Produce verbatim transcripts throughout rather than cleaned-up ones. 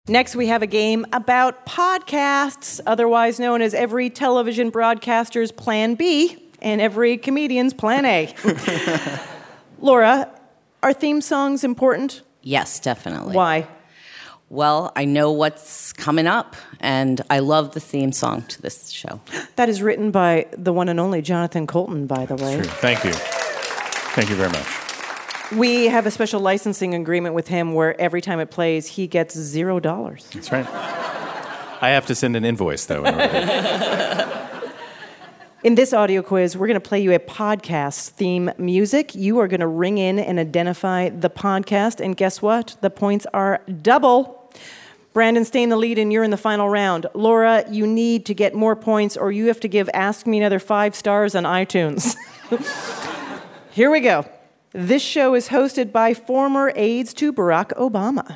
Next, we have a game about podcasts, otherwise known as every television broadcaster's Plan B and every comedian's Plan A. Laura, are theme songs important? Yes, definitely. Why? Well, I know what's coming up, and I love the theme song to this show. That is written by the one and only Jonathan Coulton, by the way. True. Thank you. Thank you very much. We have a special licensing agreement with him where every time it plays, he gets zero dollars. That's right. I have to send an invoice, though. In, order. In this audio quiz, we're going to play you a podcast theme music. You are going to ring in and identify the podcast, and guess what? The points are double. Brandon, stay in the lead, and you're in the final round. Laura, you need to get more points, or you have to give Ask Me Another five stars on iTunes. Here we go. This show is hosted by former aides to Barack Obama.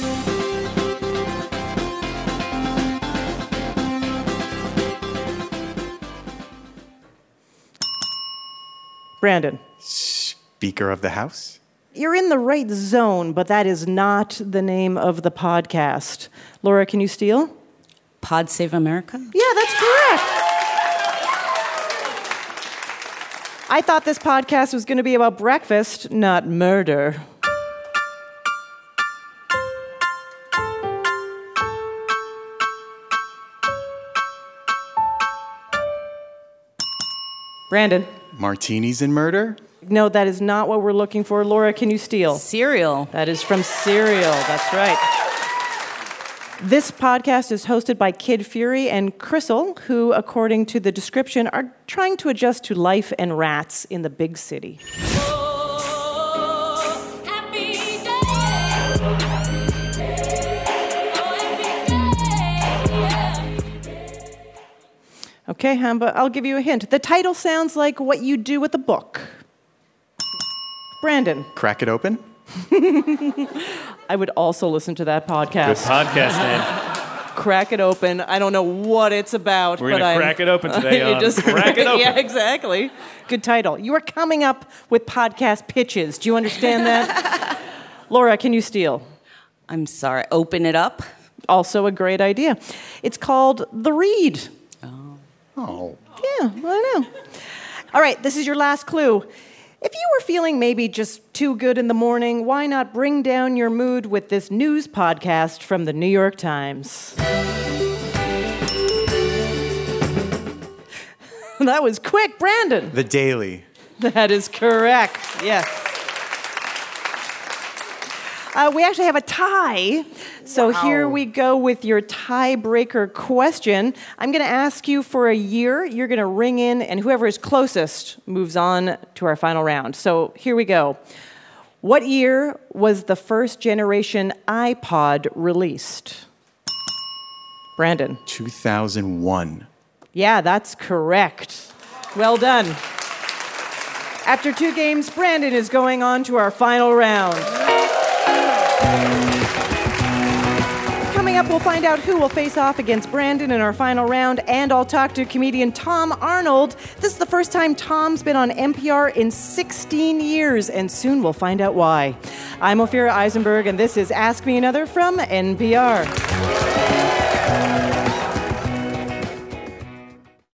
Brandon. Speaker of the House? You're in the right zone, but that is not the name of the podcast. Laura, can you steal? Pod Save America? Yeah, that's correct. I thought this podcast was going to be about breakfast, not murder. Brandon. Martinis and murder? No, that is not what we're looking for. Laura, can you steal? Serial. That is from Serial. That's right. This podcast is hosted by Kid Fury and Crystal, who, according to the description, are trying to adjust to life and rats in the big city. Oh, happy day. Oh, happy day. Okay, Hamba, I'll give you a hint. The title sounds like what you do with a book. Brandon. Crack it open? I would also listen to that podcast. Good podcast name. Crack it open. I don't know what it's about. We're but going to crack it open today You on just Crack It Open. Yeah, exactly. Good title. You are coming up with podcast pitches. Do you understand that? Laura, can you steal? I'm sorry. Open it up? Also a great idea. It's called The Read. Oh. Yeah, I know. All right, this is your last clue. If you were feeling maybe just too good in the morning, why not bring down your mood with this news podcast from the New York Times? That was quick, Brandon. The Daily. That is correct, yes. Uh, we actually have a tie, so Wow. here we go with your tiebreaker question. I'm going to ask you for a year. You're going to ring in, and whoever is closest moves on to our final round. So here we go. What year was the first generation iPod released? Brandon. two thousand one. Yeah, that's correct. Well done. After two games, Brandon is going on to our final round. Coming up, we'll find out who will face off against Brandon in our final round, and I'll talk to comedian Tom Arnold. This is the first time Tom's been on N P R in sixteen years, and soon we'll find out why. I'm Ophira Eisenberg, and this is Ask Me Another from N P R.